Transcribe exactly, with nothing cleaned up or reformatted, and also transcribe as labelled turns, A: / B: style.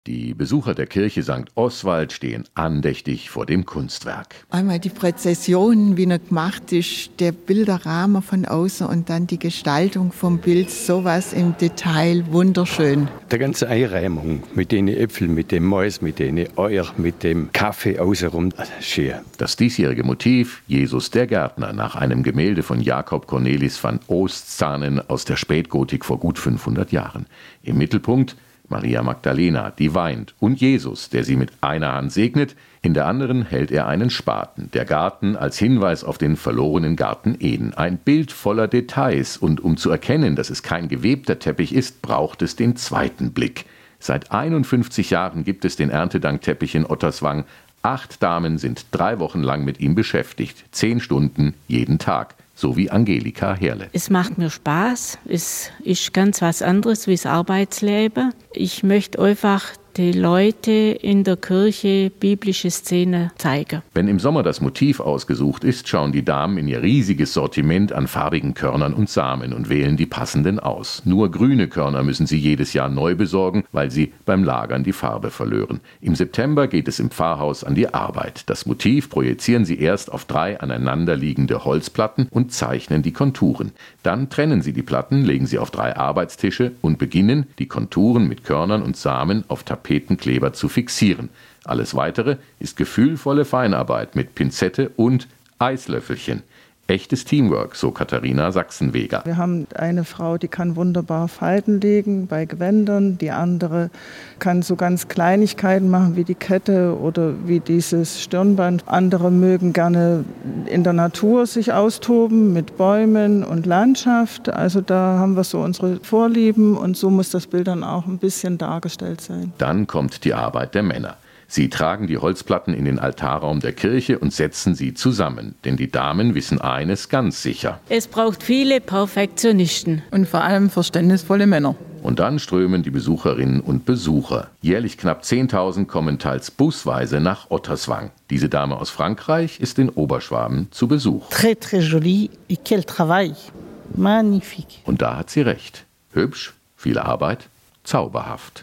A: Die Besucher der Kirche Sankt Oswald stehen andächtig vor dem Kunstwerk.
B: Einmal die Präzision, wie er gemacht ist, der Bilderrahmen von außen und dann die Gestaltung vom Bild, sowas im Detail, wunderschön.
C: Die ganze Einreimung mit den Äpfeln, mit dem Mais, mit den Eier, mit dem Kaffee außenrum, schön.
A: Das diesjährige Motiv, Jesus der Gärtner, nach einem Gemälde von Jacob Cornelis van Oostzaanen aus der Spätgotik vor gut fünfhundert Jahren. Im Mittelpunkt Maria Magdalena, die weint, und Jesus, der sie mit einer Hand segnet, in der anderen hält er einen Spaten. Der Garten als Hinweis auf den verlorenen Garten Eden. Ein Bild voller Details, und um zu erkennen, dass es kein gewebter Teppich ist, braucht es den zweiten Blick. Seit einundfünfzig Jahren gibt es den Erntedankteppich in Otterswang. Acht Damen sind drei Wochen lang mit ihm beschäftigt. Zehn Stunden jeden Tag. So wie Angelika Herle.
D: Es macht mir Spaß. Es ist ganz was anderes wie das Arbeitsleben. Ich möchte einfach die Leute in der Kirche biblische Szenen zeigen.
A: Wenn im Sommer das Motiv ausgesucht ist, schauen die Damen in ihr riesiges Sortiment an farbigen Körnern und Samen und wählen die passenden aus. Nur grüne Körner müssen sie jedes Jahr neu besorgen, weil sie beim Lagern die Farbe verlören. Im September geht es im Pfarrhaus an die Arbeit. Das Motiv projizieren sie erst auf drei aneinanderliegende Holzplatten und zeichnen die Konturen. Dann trennen sie die Platten, legen sie auf drei Arbeitstische und beginnen, die Konturen mit Körnern und Samen auf Tapetenkleber zu fixieren. Alles Weitere ist gefühlvolle Feinarbeit mit Pinzette und Eislöffelchen. Echtes Teamwork, so Katharina Sachsenweger.
E: Wir haben eine Frau, die kann wunderbar Falten legen bei Gewändern. Die andere kann so ganz Kleinigkeiten machen wie die Kette oder wie dieses Stirnband. Andere mögen gerne in der Natur sich austoben mit Bäumen und Landschaft. Also da haben wir so unsere Vorlieben und so muss das Bild dann auch ein bisschen dargestellt sein.
A: Dann kommt die Arbeit der Männer. Sie tragen die Holzplatten in den Altarraum der Kirche und setzen sie zusammen. Denn die Damen wissen eines ganz sicher.
D: Es braucht viele Perfektionisten.
B: Und vor allem verständnisvolle Männer.
A: Und dann strömen die Besucherinnen und Besucher. Jährlich knapp zehntausend kommen teils busweise nach Otterswang. Diese Dame aus Frankreich ist in Oberschwaben zu Besuch.
F: Très, très joli. Et quel travail. Magnifique.
A: Und da hat sie recht. Hübsch, viel Arbeit, zauberhaft.